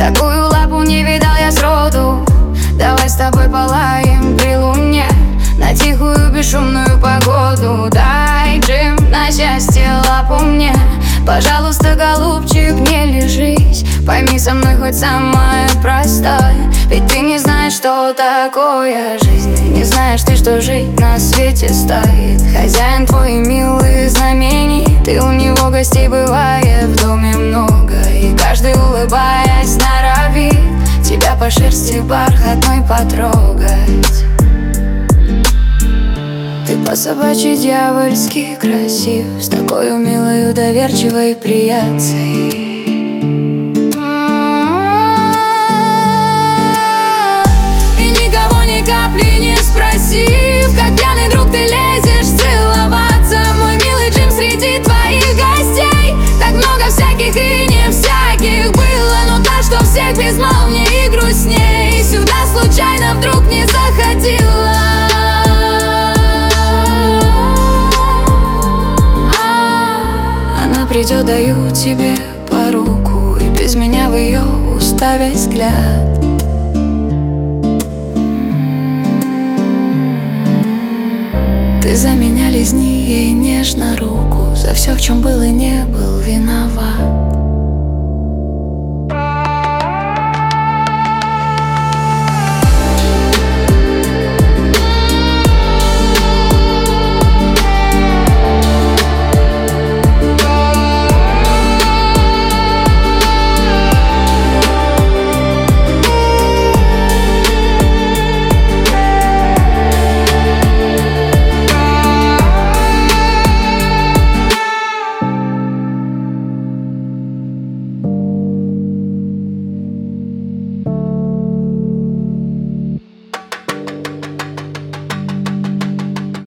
Такую лапу не видал я сроду. Давай с тобой полаем при луне на тихую бесшумную погоду. Дай, Джим, на счастье лапу мне. Пожалуйста, голубчик, не лежись. Пойми со мной хоть самое простое. Ведь ты не знаешь, что такое жизнь. Ты не знаешь ты, что жить на свете стоит. Хозяин твой милых знамений. Ты у него гостей бывает в доме много. И каждый, улыбаясь, норовит тебя по шерсти бархатной потрогать. Ты по-собачьи дьявольски красив, с такой милой, доверчивой приятной. И никого ни капли не спросив, как пьяный друг ты лезешь целоваться. Мой милый Джим, среди твоих гостей так много всяких и не всяких было, но та, что всех безмолвнее и грустней, сюда случайно вдруг не заходила. Придет, даю тебе по руку, и без меня в ее уставе взгляд. Ты за меня лизни ей нежно руку, за все, в чем был и не был виноват.